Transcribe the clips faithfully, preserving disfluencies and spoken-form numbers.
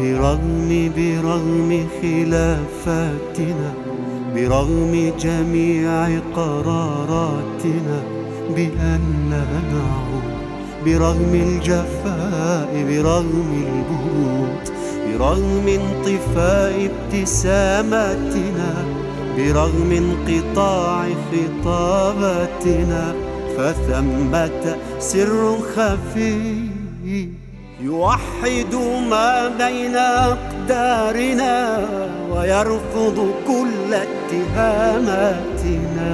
برغم برغم خلافاتنا، برغم جميع قراراتنا بأننا نعود، برغم الجفاء، برغم البرود، برغم انطفاء ابتساماتنا، برغم انقطاع خطاباتنا، فثمة سر خفي يوحد ما بين أقدارنا ويرفض كل اتهاماتنا.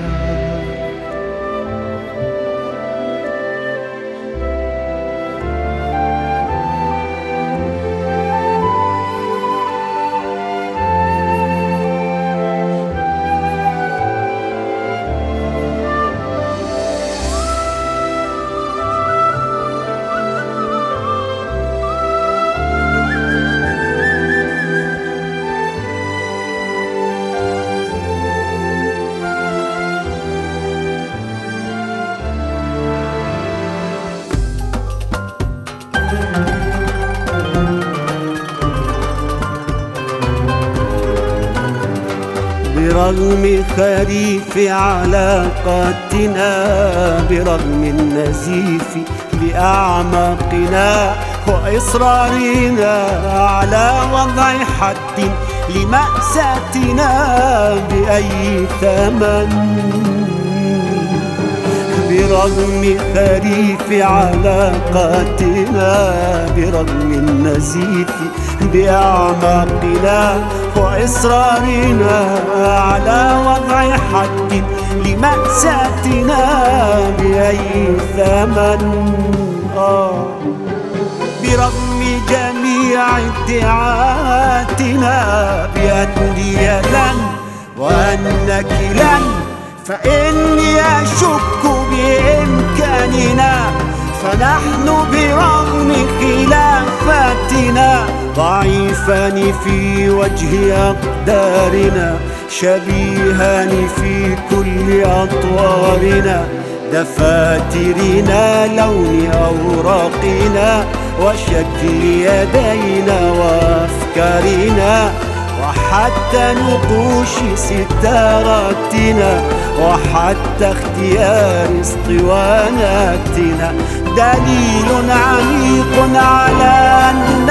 برغم خريف علاقاتنا، برغم النزيف بأعماقنا وإصرارنا على وضع حد لمأساتنا بأي ثمن، برغم خريف علاقاتنا، برغم النزيف بأعماقنا وإصرارنا على وضع حد لمأساتنا بأي ثمن. آه برغم جميع ادعاءاتنا بأني لن وأنك لن، فإني أشك بإمكاننا، فنحن برغم خلافاتنا ضعيفان في وجه أقدارنا، شبيهان في كل أطوارنا، دفاترنا، لون أوراقنا، وشكل يدينا وأفكارنا، وحتى نقوش ستاراتنا، وحتى اختيار اسطواناتنا، دليل عميق على أن